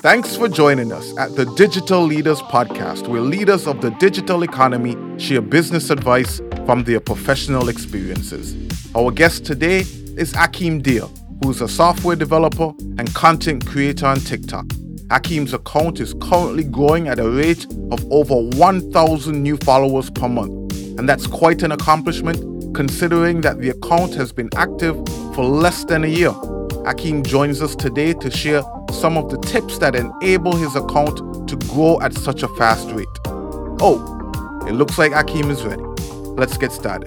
Thanks for joining us at the Digital Leaders Podcast, where leaders of the digital economy share business advice from their professional experiences. Our guest today is Akeem Deer, who's a software developer and content creator on TikTok. Akeem's account is currently growing at a rate of over 1,000 new followers per month. And that's quite an accomplishment considering that the account has been active for less than a year. Akeem joins us today to share some of the tips that enable his account to grow at such a fast rate. Oh, it looks like Akeem is ready. Let's get started.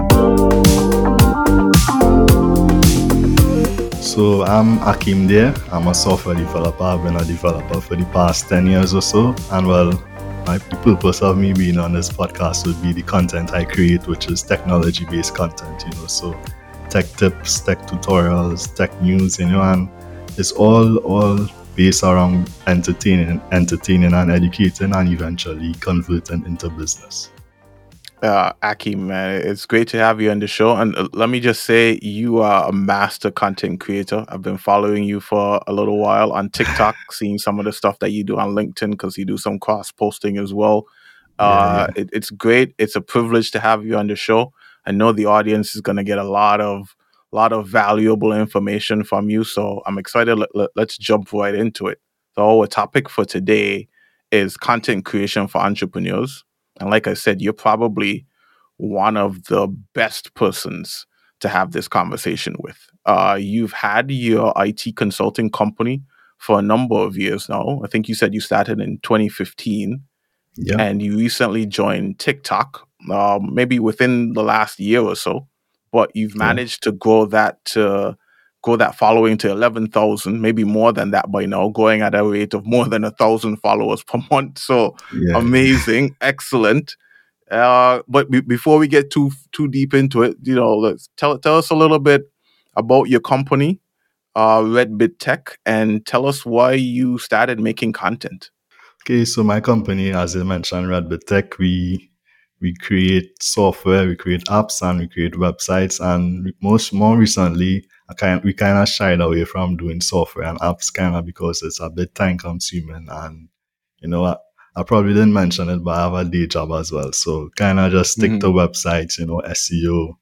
So I'm Akeem Deer. I'm a software developer. I've been a developer for the past 10 years or so. And the purpose of me being on this podcast would be the content I create, which is technology-based content, so tech tips, tech tutorials, tech news, and it's all based around entertaining and educating and eventually converting into business. Akeem, man, it's great to have you on the show. And let me just say, you are a master content creator. I've been following you for a little while on TikTok, seeing some of the stuff that you do on LinkedIn because you do some cross posting as well. It's great. It's a privilege to have you on the show. I know the audience is going to get a lot of valuable information from you. So I'm excited. Let's jump right into it. So our topic for today is content creation for entrepreneurs. And like I said, you're probably one of the best persons to have this conversation with. You've had your IT consulting company for a number of years now. I think you said you started in 2015. Yeah. And you recently joined TikTok, maybe within the last year or so. But you've managed to grow that following to 11,000, maybe more than that by now, going at a rate of more than 1,000 followers per month. So amazing, excellent. But before we get too deep into it, let's tell us a little bit about your company, Redbit Tech, and tell us why you started making content. Okay, so my company, as I mentioned, Redbit Tech, we create software, we create apps, and we create websites. And more recently, we kind of shied away from doing software and apps, kind of because it's a bit time consuming. And I probably didn't mention it, but I have a day job as well. So kind of just stick to websites, SEO,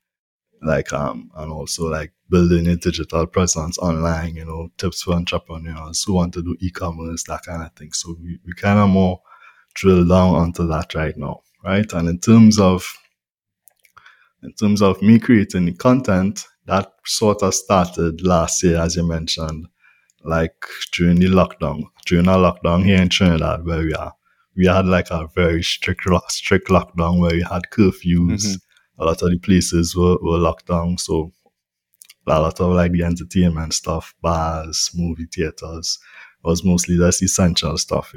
and also building a digital presence online, tips for entrepreneurs who want to do e-commerce, that kind of thing. So we kind of more drill down onto that right now, right? And in terms of me creating the content, that sort of started last year, as you mentioned, during our lockdown here in Trinidad, where we had a very strict lockdown where we had curfews. A lot of the places were locked down, so a lot of the entertainment stuff, bars, movie theaters, was mostly just essential stuff,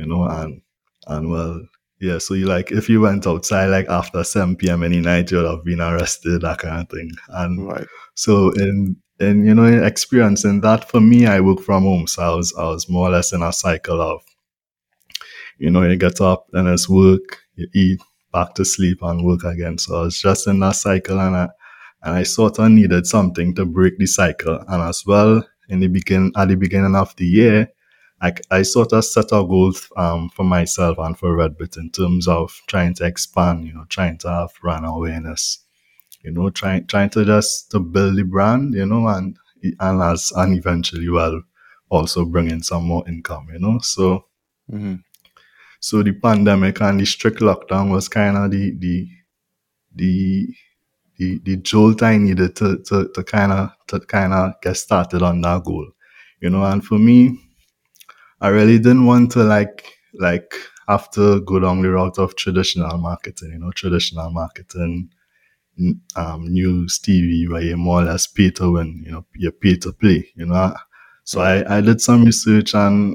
so if you went outside after 7 p.m. any night, you would have been arrested, that kind of thing. And so in experiencing that, for me, I work from home, so I was more or less in a cycle of, you get up, then it's work, you eat, back to sleep and work again. So I was just in that cycle, and I sort of needed something to break the cycle. And as well, at the beginning of the year, I sort of set a goal for myself and for Redbit in terms of trying to expand, trying to have brand awareness, trying to just to build the brand, and eventually, also bring in some more income, so. So the pandemic and the strict lockdown was kind of the jolt I needed to kind of get started on that goal, And for me, I really didn't want to have to go down the route of traditional marketing, news, TV, where you more or less pay to win, you pay to play, So I did some research, and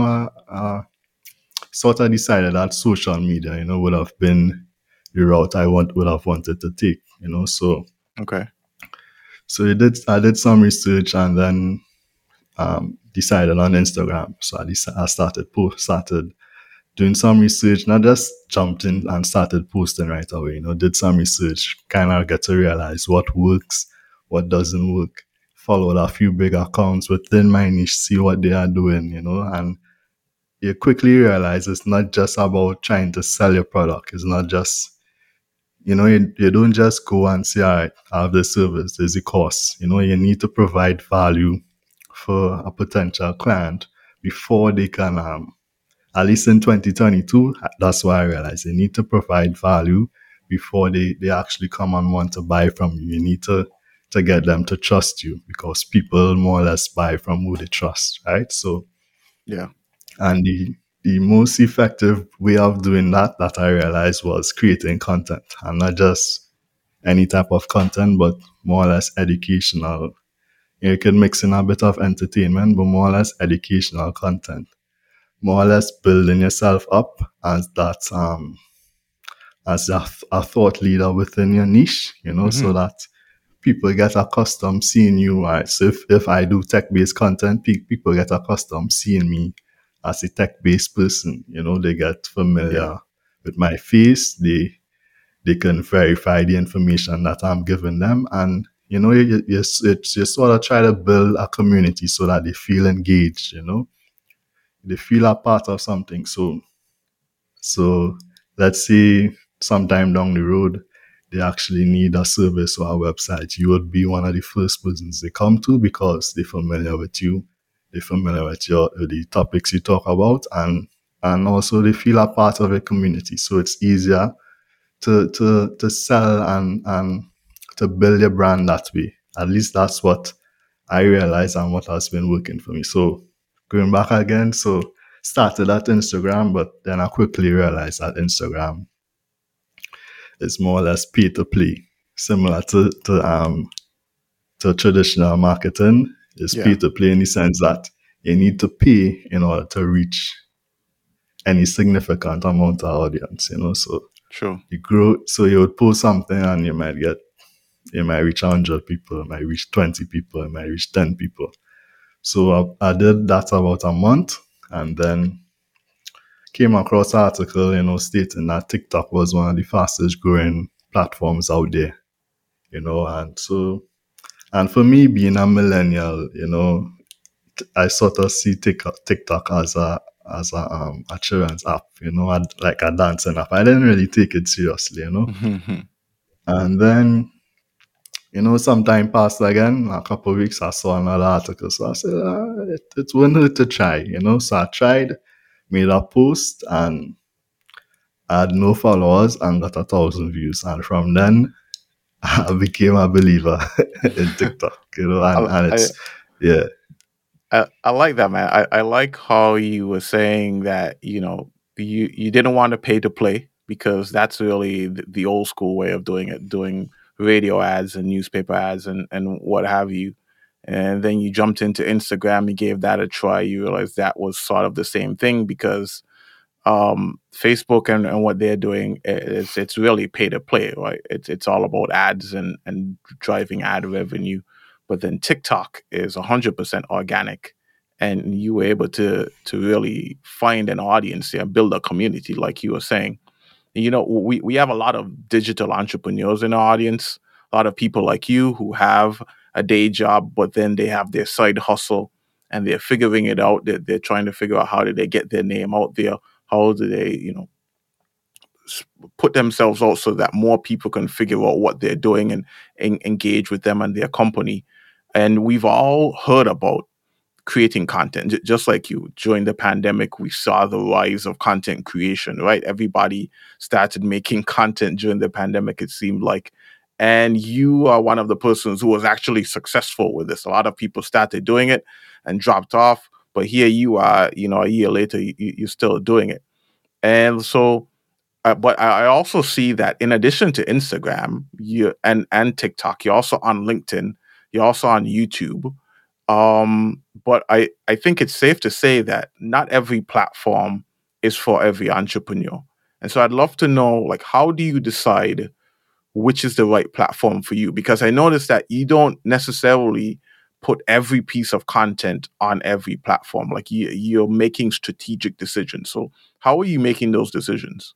sort of decided that social media, would have been the route I would have wanted to take, So So I did some research, and then decided on Instagram. So I started doing some research, not just jumped in and started posting right away. Did some research, kind of get to realize what works, what doesn't work. Followed a few big accounts within my niche, see what they are doing, and you quickly realize it's not just about trying to sell your product. It's not just, you don't just go and say, all right, I have this service, there's a cost. You need to provide value for a potential client before they can, at least in 2022, that's why I realized they need to provide value before they actually come and want to buy from you. You need to get them to trust you, because people more or less buy from who they trust, right? So, yeah. And the most effective way of doing that I realized was creating content, and not just any type of content, but more or less educational. You can mix in a bit of entertainment, but more or less educational content. More or less building yourself up as that as a thought leader within your niche, so that people get accustomed seeing you. Right? So if I do tech-based content, people get accustomed seeing me as a tech-based person. They get familiar with my face. They can verify the information that I'm giving them, and you sort of try to build a community so that they feel engaged. They feel a part of something. So let's say sometime down the road, they actually need a service or a website. You would be one of the first persons they come to, because they're familiar with you. They're familiar with the topics you talk about, and also they feel a part of a community. So it's easier to sell and to build your brand that way. At least that's what I realized and what has been working for me. So going back again, so started at Instagram, but then I quickly realized that Instagram is more or less pay to play, similar to traditional marketing. It's pay to play in the sense that you need to pay in order to reach any significant amount of audience. So Sure. you grow. So you would post something and you might reach 100 people, you might reach 20 people, you might reach 10 people. So I did that about a month, and then came across an article, stating that TikTok was one of the fastest growing platforms out there, and for me being a millennial, I sort of see TikTok as a children's app, like a dancing app. I didn't really take it seriously, and then some time passed again. A couple of weeks, I saw another article. So I said, it wouldn't hurt to try, So I tried, made a post, and I had no followers and got 1,000 views. And from then, I became a believer in TikTok, and it's, yeah. I like that, man. I like how you were saying that, you didn't want to pay to play, because that's really the old school way of doing it, doing radio ads and newspaper ads and what have you. And then you jumped into Instagram, you gave that a try, you realized that was sort of the same thing, because Facebook and what they're doing, it's really pay to play, right? It's all about ads and driving ad revenue. But then TikTok is 100% organic, and you were able to really find an audience there, build a community, like you were saying. We have a lot of digital entrepreneurs in our audience, a lot of people like you who have a day job, but then they have their side hustle and they're figuring it out. They're trying to figure out how do they get their name out there, how do they put themselves out so that more people can figure out what they're doing and engage with them and their company. And we've all heard about creating content, just like you. During the pandemic, we saw the rise of content creation, right? Everybody started making content during the pandemic, it seemed like. And you are one of the persons who was actually successful with this. A lot of people started doing it and dropped off, but here you are, a year later, you're still doing it. And so, but I also see that in addition to Instagram, you and TikTok, you're also on LinkedIn, you're also on YouTube. But I think it's safe to say that not every platform is for every entrepreneur. And so I'd love to know, like, how do you decide which is the right platform for you? Because I noticed that you don't necessarily put every piece of content on every platform. Like you're making strategic decisions. So how are you making those decisions?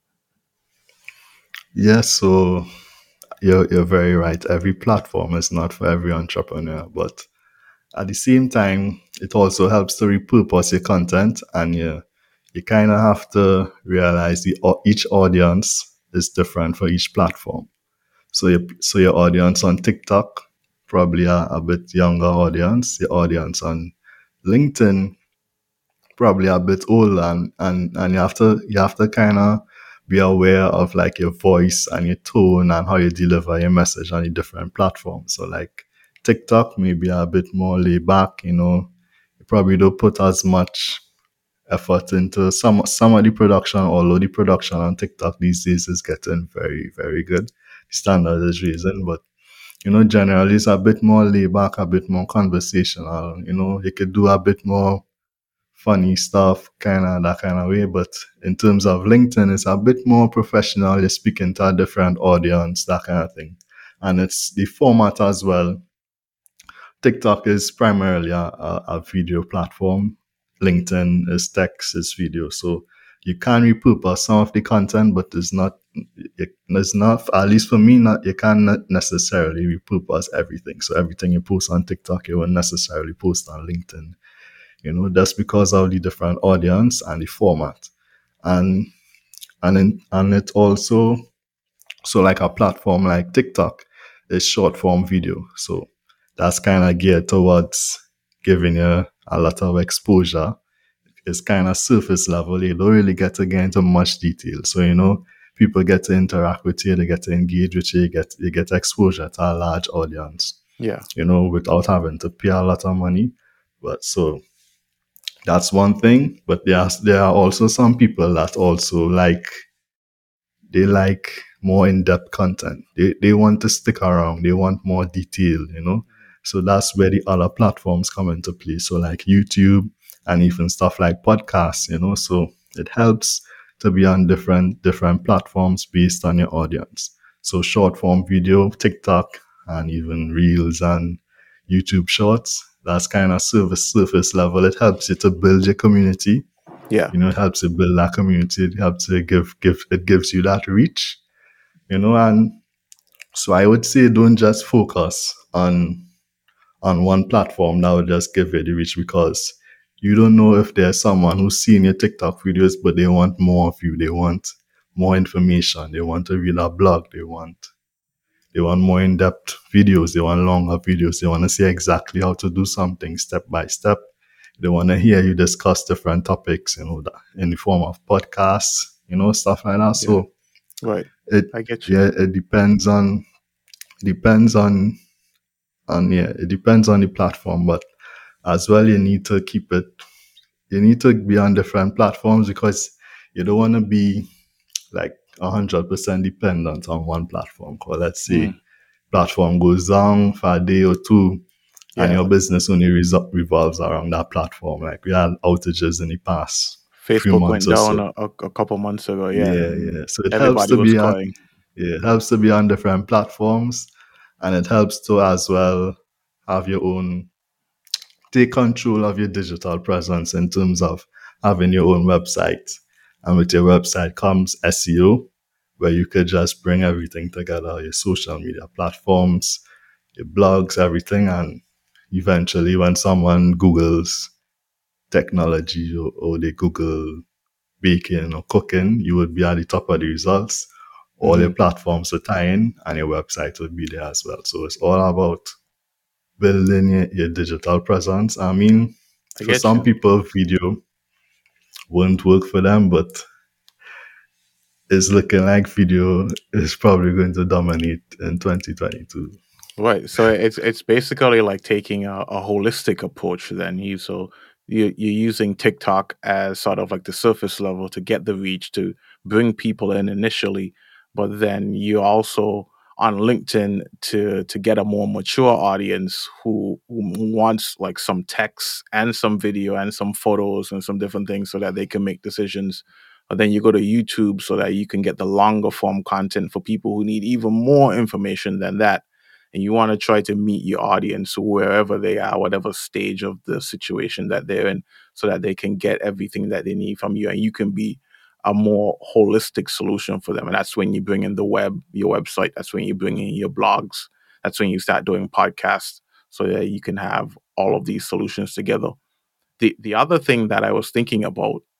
Yes, so you're very right. Every platform is not for every entrepreneur, but at the same time, it also helps to repurpose your content and you kind of have to realize each audience is different for each platform. So your audience on TikTok probably a bit younger audience. Your audience on LinkedIn probably a bit older, and you have to kind of be aware of like your voice and your tone and how you deliver your message on the different platforms. So like TikTok maybe a bit more laid back, you probably don't put as much effort into some of the production, although the production on TikTok these days is getting very, very good. The standard is raising, but generally it's a bit more laid back, a bit more conversational. You could do a bit more funny stuff, kind of that kind of way. But in terms of LinkedIn, it's a bit more professional. You're speaking to a different audience, that kind of thing. And it's the format as well. TikTok is primarily a video platform. LinkedIn is text, is video. So you can repurpose some of the content, but it's not, at least for me, not you can't necessarily repurpose everything. So everything you post on TikTok, you won't necessarily post on LinkedIn. That's because of the different audience and the format. And it also, so like a platform like TikTok is short form video. So that's kind of geared towards giving you a lot of exposure. It's kind of surface level. You don't really get to get into much detail. So, people get to interact with you, they get to engage with you, you get exposure to a large audience. Yeah. Without having to pay a lot of money. But so that's one thing. But there are also some people that also they like more in-depth content. They want to stick around. They want more detail. So that's where the other platforms come into play. So like YouTube and even stuff like podcasts. So it helps to be on different platforms based on your audience. So short form video, TikTok, and even Reels and YouTube Shorts. That's kind of surface level. It helps you to build your community. Yeah. It helps you build that community. It helps you it gives you that reach. And so I would say don't just focus on one platform that would just give you the reach, because you don't know if there's someone who's seen your TikTok videos, but they want more of you. They want more information. They want to read a blog. They want more in-depth videos. They want longer videos. They want to see exactly how to do something step by step. They want to hear you discuss different topics, in the form of podcasts, stuff like that. Yeah. So, right, I get you. Yeah, it depends on the platform, but as well, you need to be on different platforms, because you don't want to be like 100% dependent on one platform. Because let's say platform goes down for a day or two, and your business only revolves around that platform. Like we had outages in the past. Facebook went down a couple months ago. Yeah. So it helps to be on. Yeah, it helps to be on different platforms, and it helps to as well have take control of your digital presence in terms of having your own website. And with your website comes SEO, where you could just bring everything together, your social media platforms, your blogs, everything. And eventually when someone Googles technology or they Google baking or cooking, you would be at the top of the results. All your platforms would tie in, and your website would be there as well. So it's all about building your digital presence. I mean, for some people, video won't work for them, but it's looking like video is probably going to dominate in 2022. Right. So it's basically like taking a holistic approach then. You're using TikTok as sort of like the surface level to get the reach to bring people in initially, but then you also on LinkedIn to get a more mature audience who wants like some text and some video and some photos and some different things so that they can make decisions. And then you go to YouTube so that you can get the longer form content for people who need even more information than that. And you want to try to meet your audience wherever they are, whatever stage of the situation that they're in, so that they can get everything that they need from you, and you can be a more holistic solution for them. And that's when you bring in the web, your website. That's when you bring in your blogs. That's when you start doing podcasts, so that you can have all of these solutions together. The other thing that I was thinking about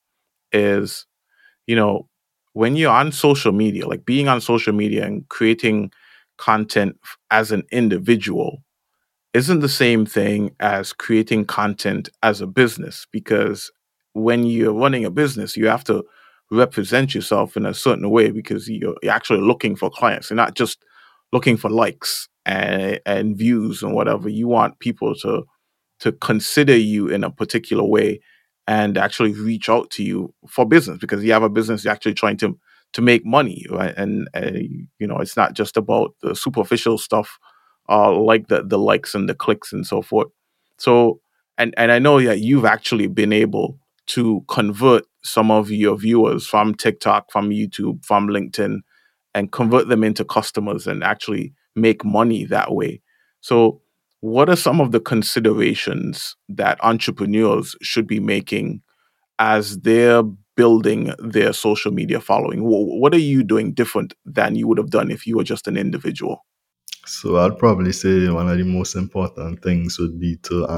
is, you know, when you're on social media, like being on social media and creating content as an individual isn't the same thing as creating content as a business, because when you're running a business, you have to represent yourself in a certain way because you're actually looking for clients. You're not just looking for likes and views and whatever. You want people to consider you in a particular way and actually reach out to you for business, because you have a business, you're actually trying to make money, right? And it's not just about the superficial stuff, like the likes and the clicks and so forth. So, and I know that you've actually been able to convert some of your viewers from TikTok, from YouTube, from LinkedIn, and convert them into customers and actually make money that way. So, what are some of the considerations that entrepreneurs should be making as they're building their social media following? What are you doing different than you would have done if you were just an individual? So I'd probably say one of the most important things would be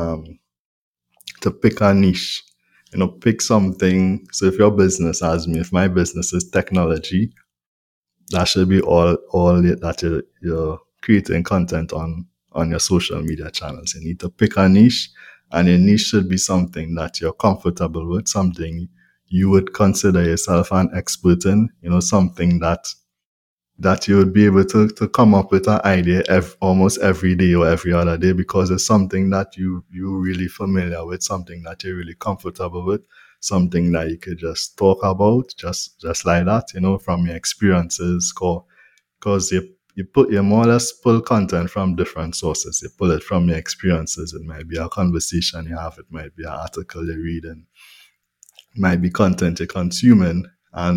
to pick a niche. Pick something. So if your business, as me, if my business is technology, that should be all that you're creating content on your social media channels. You need to pick a niche, and your niche should be something that you're comfortable with, something you would consider yourself an expert in. Something that you would be able to come up with an idea almost every day or every other day, because it's something that you're really familiar with, something that you're really comfortable with, something that you could just talk about just like that, from your experiences. Because you more or less pull content from different sources. You pull it from your experiences. It might be a conversation you have, it might be an article you're reading, it might be content you're consuming,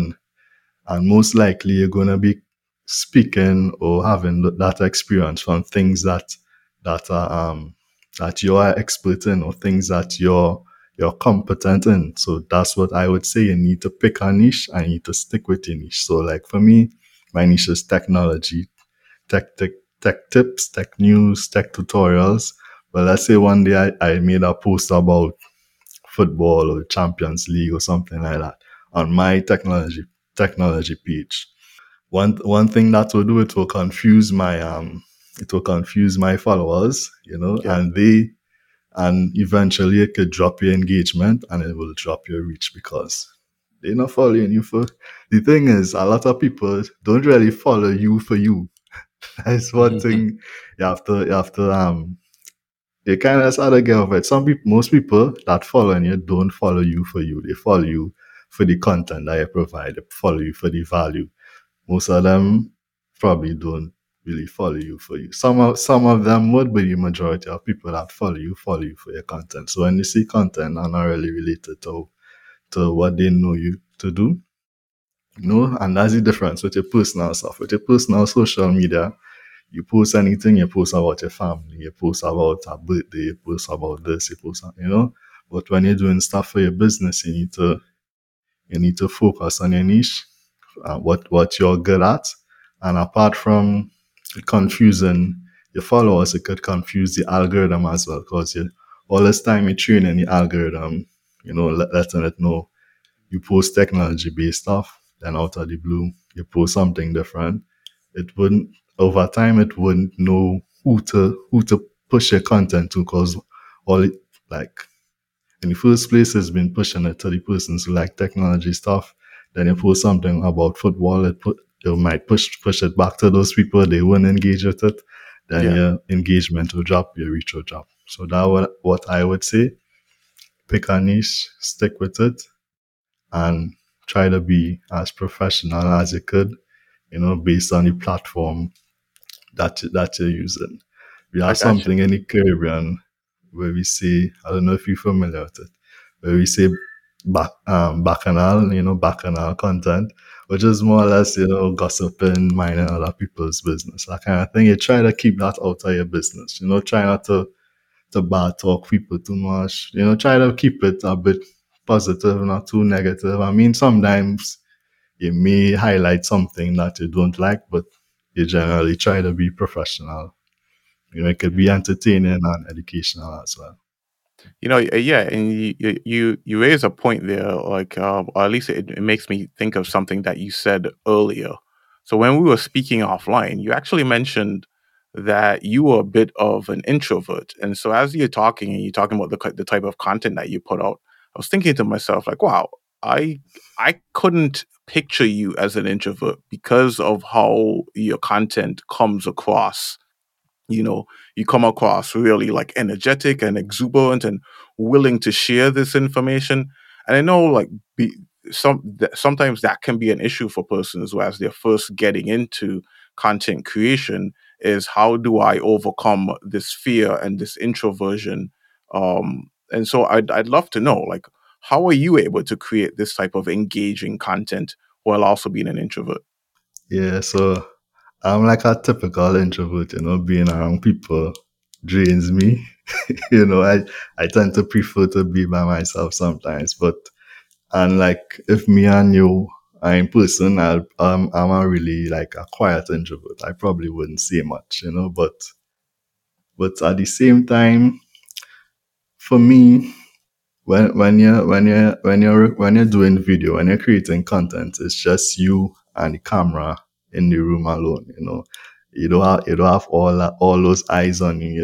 and most likely you're going to be speaking or having that experience from things that are that you are expert in, or things that you're competent in. So that's what I would say. You need to pick a niche and you need to stick with your niche. So like for me, my niche is technology, tech tips, tech news, tech tutorials. But let's say one day I made a post about football or Champions League or something like that on my technology page. One thing that will do, it will confuse my followers, Yeah. and eventually it could drop your engagement and it will drop your reach, because they're not following you for. The thing is, a lot of people don't really follow you for you. That's one thing you kind of sort of get over it. Most people that follow you don't follow you for you. They follow you for the content that you provide. They follow you for the value. Most of them probably don't really follow you for you. Some of them would, but the majority of people that follow you for your content. So when you see content and not really related to what they know you to do, and that's the difference with your personal stuff. With your personal social media, you post anything, you post about your family, you post about a birthday, you post about this, you post, But when you're doing stuff for your business, you need to focus on your niche, what you're good at. And apart from confusing your followers, it could confuse the algorithm as well, because all this time you're training the algorithm, letting it know you post technology based stuff, then out of the blue you post something different. It wouldn't Over time it wouldn't know who to push your content to, because all it, like, in the first place, it's been pushing it to the persons who like technology stuff. Then you post something about football, it might push it back to those people. They won't engage with it. Then Yeah. your engagement will drop, your reach will drop. So that what I would say. Pick a niche, stick with it, and try to be as professional as you could, based on the platform that you're using. We I have gotcha. something in the Caribbean where we say, I don't know if you're familiar with it, where we say bacchanal content, which is more or less, gossiping, minding other people's business, that kind of thing. You try to keep that out of your business, try not to bad talk people too much, try to keep it a bit positive, not too negative. I mean, sometimes you may highlight something that you don't like, but you generally try to be professional. It could be entertaining and educational as well. Yeah, and you raise a point there, like, or at least it makes me think of something that you said earlier. So when we were speaking offline, you actually mentioned that you were a bit of an introvert, and so as you're talking and you're talking about the type of content that you put out, I was thinking to myself, like, wow, I I couldn't picture you as an introvert because of how your content comes across. you know you come across really like energetic and exuberant and willing to share this information. And I know, like, be, sometimes that can be an issue for persons who, as they're first getting into content creation, is how do I overcome this fear and this introversion. And so I'd love to know, like, how are you able to create this type of engaging content while also being an introvert? Yeah, so I'm like a typical introvert, being around people drains me. I tend to prefer to be by myself sometimes, but and like if me and you are in person, I'm a really like a quiet introvert. I probably wouldn't say much, but at the same time, for me, when you're doing video, when you're creating content, it's just you and the camera in the room alone. You don't have all those eyes on you.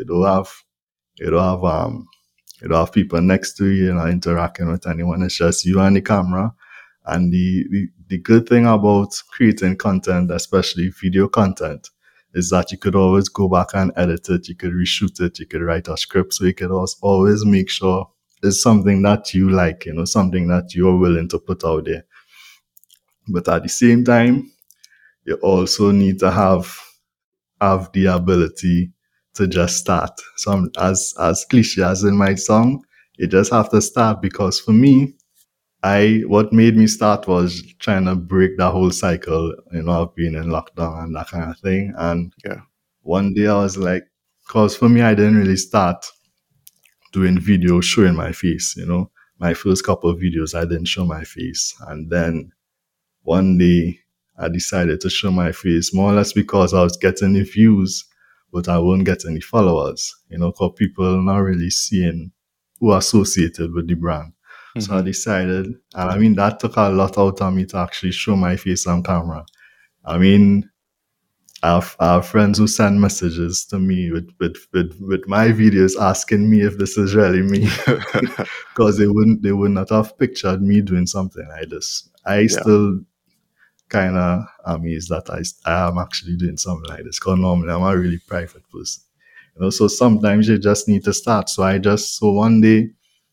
You don't have people next to you, interacting with anyone. It's just you and the camera. And the good thing about creating content, especially video content, is that you could always go back and edit it. You could reshoot it. You could write a script. So you could always make sure it's something that you like, something that you're willing to put out there. But at the same time, you also need to have the ability to just start. Some as cliche as it might sound, you just have to start, because for me, what made me start was trying to break that whole cycle, of being in lockdown and that kind of thing. And Yeah. one day I was like, because for me, I didn't really start doing videos showing my face. My first couple of videos, I didn't show my face. And then one day I decided to show my face, more or less because I was getting the views, but I won't get any followers, because people not really seeing who are associated with the brand. So I Hmm. decided, and I mean, that took a lot out of me to actually show my face on camera. I mean, I have friends who send messages to me with my videos asking me if this is really me, because they would not have pictured me doing something like this. I Yeah. still kind of amazed that I am actually doing something like this, because normally I'm a really private person. So sometimes you just need to start. So one day,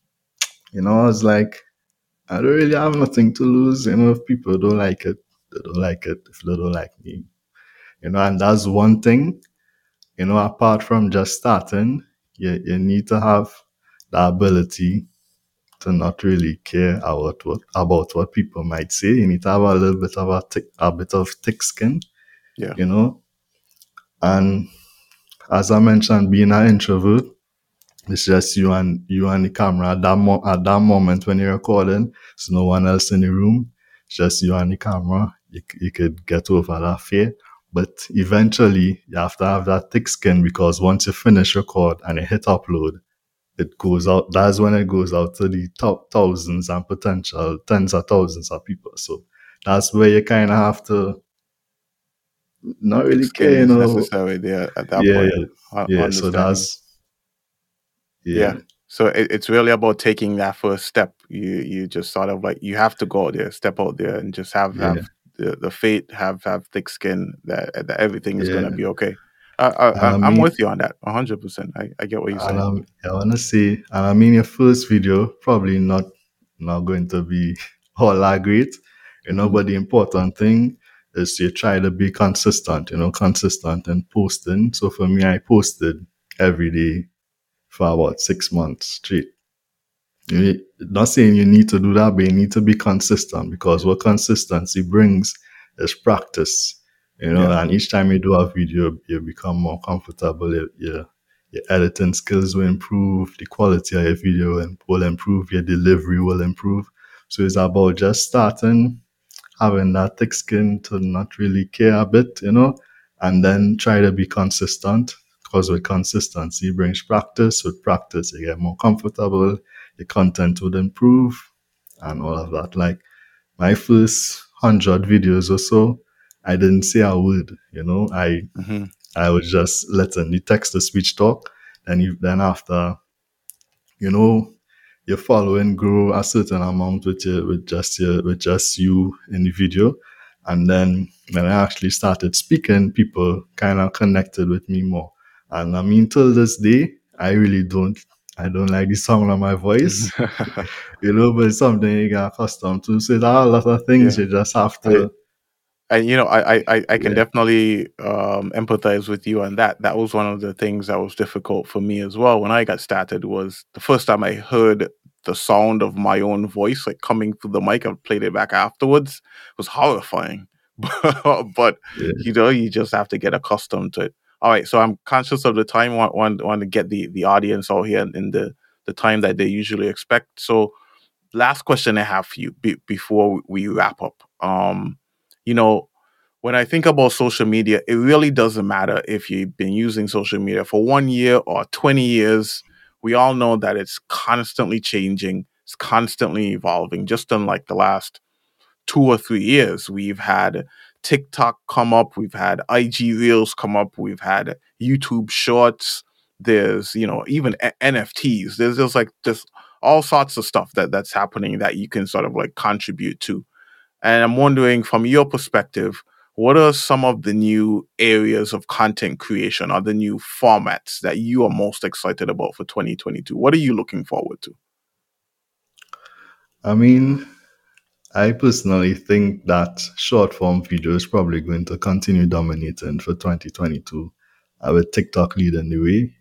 I was like, I don't really have nothing to lose. If people don't like it, they don't like it. If they don't like me, and that's one thing. Apart from just starting, you need to have the ability to not really care about what people might say. You need to have a little bit of a bit of thick skin, Yeah. you know. And as I mentioned, being an introvert, it's just you and the camera at that moment when you're recording. There's no one else in the room. It's just you and the camera. You could get over that fear. But eventually, you have to have that thick skin, because once you finish record and you hit upload, it goes out. That's when it goes out to the top thousands and potential tens of thousands of people. So that's where you kind of have to not Thick really skin care, is necessary there at that Yeah, point. yeah, yeah. So Understanding. yeah, Yeah. So it's really about taking that first step. You just sort of like, you have to go out there, step out there, and just have yeah, the faith, have thick skin that everything is gonna yeah. be okay. And I I'm mean, with you on that 100%. I get what you're and saying. I want to say, and I mean, your first video probably not going to be all that great, Hmm. but the important thing is you try to be consistent, consistent in posting. So for me, I posted every day for about 6 months straight. Not saying you need to do that, but you need to be consistent, because what consistency brings is practice. Yeah. And each time you do a video, you become more comfortable. Your editing skills will improve, the quality of your video will improve, your delivery will improve. So it's about just starting, having that thick skin to not really care a bit, and then try to be consistent. because with consistency brings practice. With practice, you get more comfortable. Your content would improve, and all of that. Like my first 100 videos or so, I didn't say a word. I was just letting the text to speech talk, and then after, you know, your following grow a certain amount with just you in the video. And then when I actually started speaking, people kind of connected with me more. And I mean, till this day, I don't like the sound of my voice, but it's something you get accustomed to. So there are a lot of things Yeah. you just have to. And I can Yeah. definitely empathize with you on that. That was one of the things that was difficult for me as well when I got started. Was the first time I heard the sound of my own voice like coming through the mic. I played it back afterwards. It was horrifying, but Yeah. you just have to get accustomed to it. All right, so I'm conscious of the time. Want to get the audience all here in the time that they usually expect. So last question I have for you before we wrap up. You know, when I think about social media, it really doesn't matter if you've been using social media for 1 year or 20 years. We all know that it's constantly changing, it's constantly evolving. Just in like the last 2 or 3 years, we've had TikTok come up, we've had IG Reels come up, we've had YouTube Shorts. There's even NFTs. There's just like just all sorts of stuff that's happening that you can sort of like contribute to. And I'm wondering, from your perspective, what are some of the new areas of content creation or the new formats that you are most excited about for 2022? What are you looking forward to? I mean, I personally think that short form video is probably going to continue dominating for 2022, with TikTok leading the way,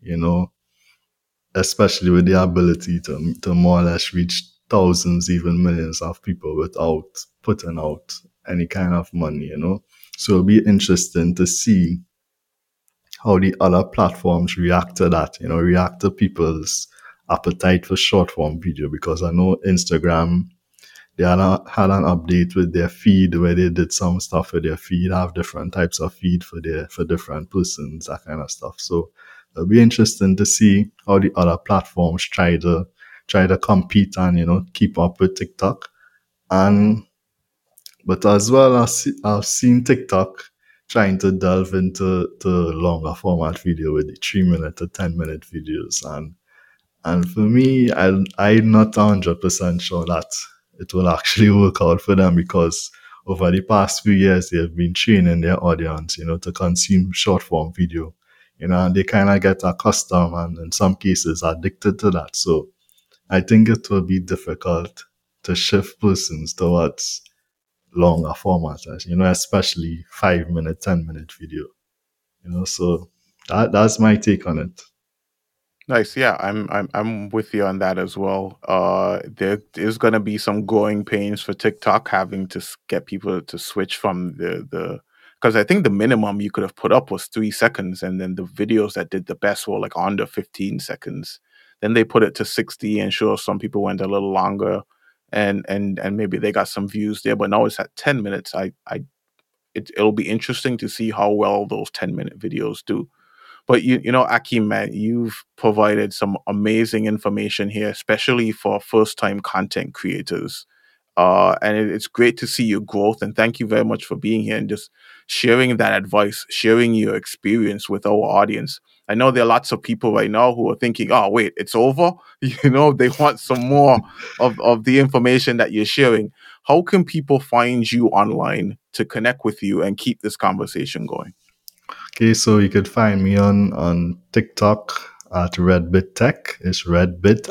especially with the ability to more or less reach thousands, even millions of people without putting out any kind of money. So it'll be interesting to see how the other platforms react to that, react to people's appetite for short form video, because I know Instagram, they had an update with their feed where they did some stuff with their feed, have different types of feed for different persons, that kind of stuff. So it'll be interesting to see how the other platforms try to compete and keep up with TikTok. And but as well, I've seen TikTok trying to delve into longer format video with the 3 minute to 10 minute videos, and for me, I'm not 100% sure that it will actually work out for them, because over the past few years, they have been training their audience, to consume short form video, and they kind of get accustomed and in some cases addicted to that. So I think it will be difficult to shift persons towards longer formats, especially 5 minute, 10 minute video, so that's my take on it. Nice. Yeah, I'm with you on that as well. There is going to be some growing pains for TikTok having to get people to switch from the because I think the minimum you could have put up was 3 seconds, and then the videos that did the best were like under 15 seconds. Then they put it to 60, and sure, some people went a little longer, and maybe they got some views there. But now it's at 10 minutes. It'll be interesting to see how well those 10-minute videos do. But Akeem, man, you've provided some amazing information here, especially for first-time content creators. And it's great to see your growth. And thank you very much for being here and just sharing that advice, sharing your experience with our audience. I know there are lots of people right now who are thinking, "Oh, wait, it's over." They want some more of the information that you're sharing. How can people find you online to connect with you and keep this conversation going? Okay, so you could find me on TikTok at Redbit Tech. It's Redbit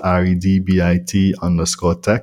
REDBIT_tech.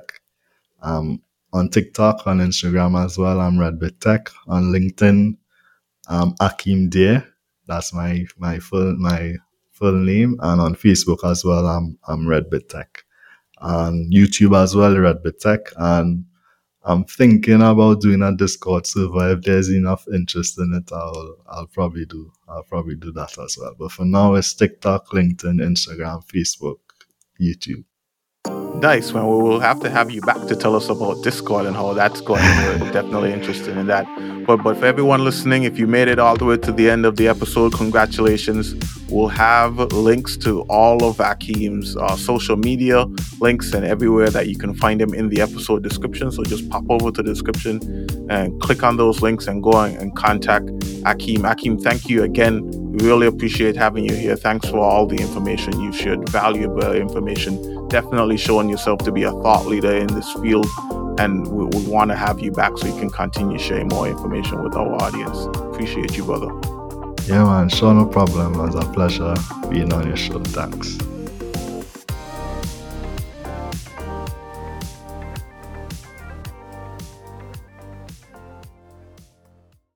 On TikTok, on Instagram as well, I'm Redbit Tech. On LinkedIn, Akeem Deer. That's my full name. And on Facebook as well, I'm Redbit Tech. On YouTube as well, Redbit Tech. And I'm thinking about doing a Discord server. If there's enough interest in it, I'll probably do that as well. But for now, it's TikTok, LinkedIn, Instagram, Facebook, YouTube. Nice, man. We will have to have you back to tell us about Discord and how that's going. We're definitely interested in that. But for everyone listening, if you made it all the way to the end of the episode, congratulations. We'll have links to all of Akeem's social media links and everywhere that you can find him in the episode description. So just pop over to the description and click on those links and go and contact Akeem. Akeem, thank you again. We really appreciate having you here. Thanks for all the information you've shared, valuable information. Definitely showing yourself to be a thought leader in this field, and we want to have you back so you can continue sharing more information with our audience. Appreciate you, brother. Yeah, man, sure, no problem. It was a pleasure being on your show. Thanks.